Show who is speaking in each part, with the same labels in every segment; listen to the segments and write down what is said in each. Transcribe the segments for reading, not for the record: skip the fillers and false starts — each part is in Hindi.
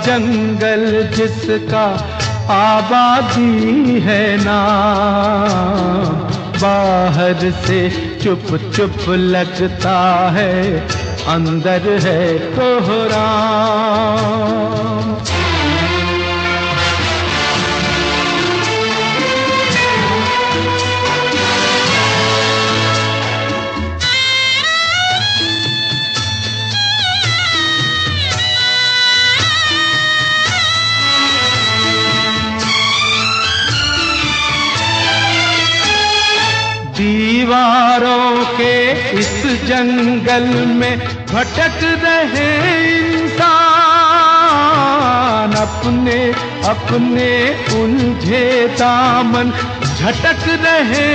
Speaker 1: जंगल जिसका आबादी है ना, बाहर से चुप चुप लगता है, अंदर है कोहराम। दीवारों के इस जंगल में भटक रहे इंसान, अपने अपने उलझे दामन झटक रहे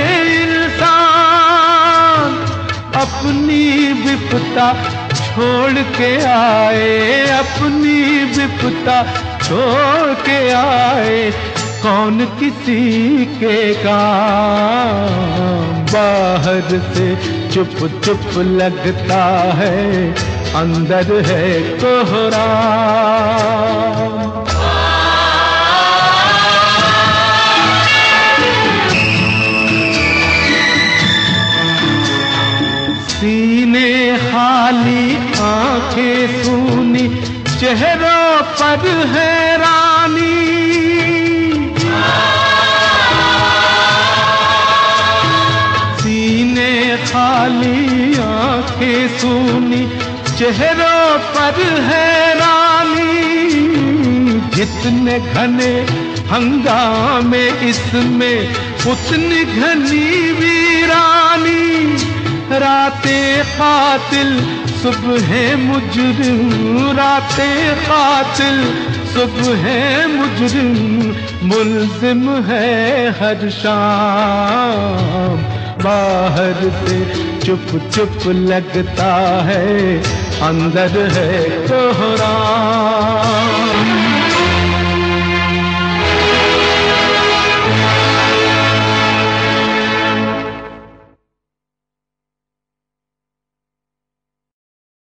Speaker 1: इंसान। अपनी विपदा छोड़ के आए, अपनी विपदा छोड़ के आए, कौन किसी के काम। बाहर से चुप चुप लगता है, अंदर है कोहराम। सीने खाली आंखें सूनी, चेहरों पर हैरानी। खाली आंखें सूनी, चेहरों पर हैरानी। जितने घने हंगामे इसमें, उतनी घनी वीरानी। रातें कातिल सुबह मुजरिम, रातें कातिल सुबह मुजरिम, मुल्जिम है हर शाम। बाहर से चुप चुप लगता है, अंदर है कोहराम।